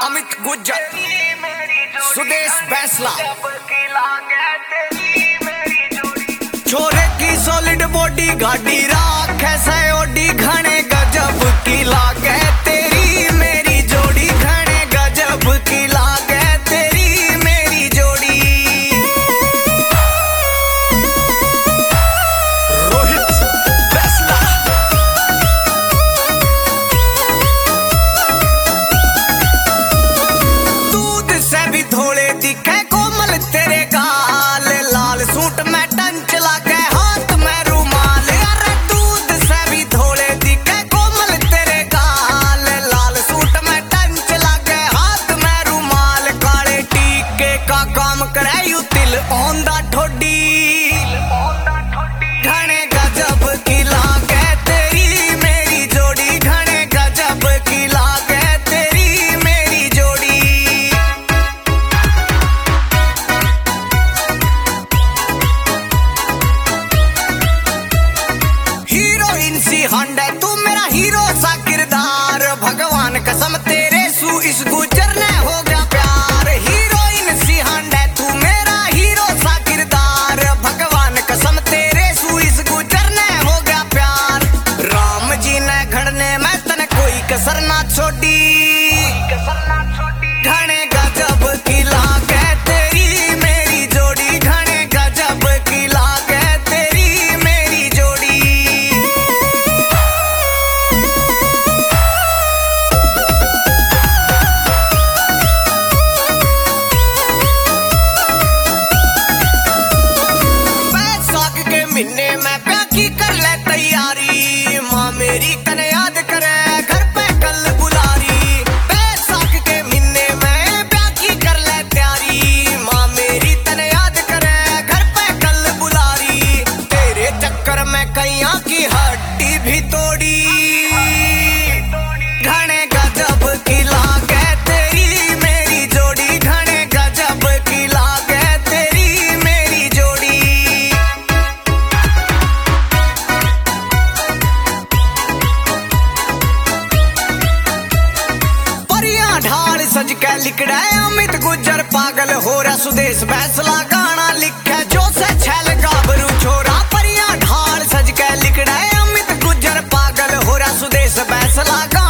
अमित गुज्जर, सुदेश बैंसला। छोरे की solid body गाड़ी राख है ओडी घने गजब की लागे तेरी मेरी जोड़ी, घने गजब की लागे तेरी मेरी जोड़ी। रोहित बैंसला। दूध से भी थोड़े दिखे कोमल तेरे गाल, लाल सूट में टंच लागे हाथ में रुमाल। अरे दूध से भी थोड़े दिखे कोमल तेरे गाल, लाल सूट में टंच लागे हाथ में रुमाल। काले टीके का काम करे यू तिल औंधा ठोडी, घने गजब की लागे तेरी मेरी जोड़ी, घने गजब की लागे तेरी मेरी जोड़ी। हीरोइन सी हंड है तू मेरा हीरो सा किरदार, भगवान कसम तेरे सू इस गुजर ने हो गया प्यार। हीरोइन सी हंड है तू मेरा हीरो सा किरदार, भगवान कसम तेरे सू इस गुजर ने हो गया प्यार। राम जी ने घड़ने में तने कोई कसर ना छोड़ी, घने गजब की लागे तेरी मेरी जोड़ी, घने गजब की लागे तेरी मेरी जोड़ी। बैसाख के महीने में ब्याह की कर ले तैयारी, माँ मेरी कने याद करे घर पे कल बुलारी। बैसाख के महीने में ब्याह की कर ले तैयारी, माँ मेरी तने याद करे घर पे कल बुलारी। तेरे चक्कर में कैया की हड्डी भी तोड़ी, घने गजब की लागे तेरी मेरी जोड़ी, घने गजब की लागे तेरी मेरी जोड़ी। परियां ढाल सज के लिखड़ा अमित गुज्जर पागल हो रहा, सुदेश बैंसला गाना लिखे जो से छैल गाभरू छोरा। परियां ढाल सज के लिखड़ा अमित गुज्जर पागल हो रहा, सुदेश बैंसला।